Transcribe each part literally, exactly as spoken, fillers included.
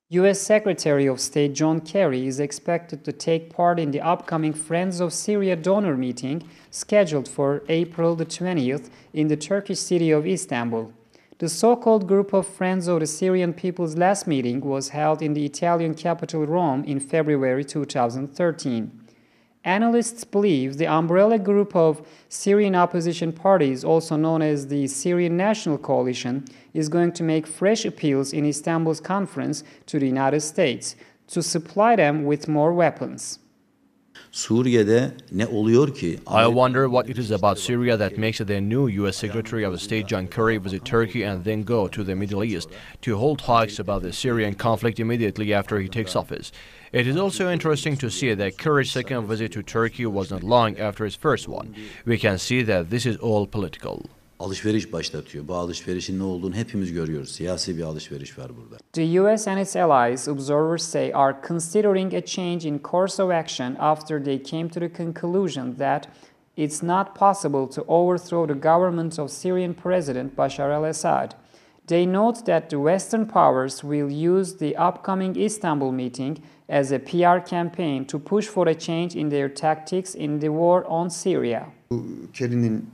U S Secretary of State John Kerry is expected to take part in the upcoming Friends of Syria donor meeting scheduled for April the twentieth in the Turkish city of Istanbul. The so-called group of Friends of the Syrian People's last meeting was held in the Italian capital Rome in February two thousand thirteen. Analysts believe the umbrella group of Syrian opposition parties, also known as the Syrian National Coalition, is going to make fresh appeals in Istanbul's conference to the United States to supply them with more weapons. Suriye'de ne oluyor ki? I wonder what it is about Syria that makes the new U S Secretary of State John Kerry visit Turkey and then go to the Middle East to hold talks about the Syrian conflict immediately after he takes office. It is also interesting to see that Kerry's second visit to Turkey was not long after his first one. We can see that this is all political. Alışveriş başlatıyor. Bu alışverişin ne olduğunu hepimiz görüyoruz. Siyasi bir alışveriş var burada. The U S and its allies, observers say, are considering a change in course of action after they came to the conclusion that it's not possible to overthrow the government of Syrian President Bashar al-Assad. They note that the Western powers will use the upcoming Istanbul meeting as a P R campaign to push for a change in their tactics in the war on Syria. Kerry'nin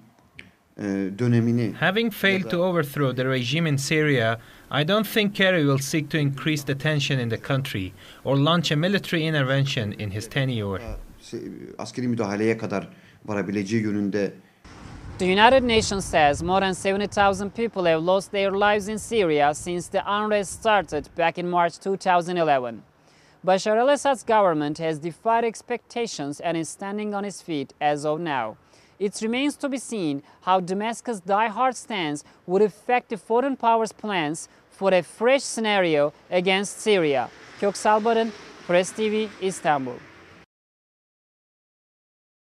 dönemini Having failed to overthrow the regime in Syria, I don't think Kerry will seek to increase the tension in the country or launch a military intervention in his tenure. askeri müdahaleye kadar varabileceği yönünde. The United Nations says more than seventy thousand people have lost their lives in Syria since the unrest started back in March two thousand eleven. Bashar al-Assad's government has defied expectations and is standing on its feet as of now. It remains to be seen how Damascus' die-hard stance would affect the foreign powers' plans for a fresh scenario against Syria. Köksal Barın, Press T V, Istanbul.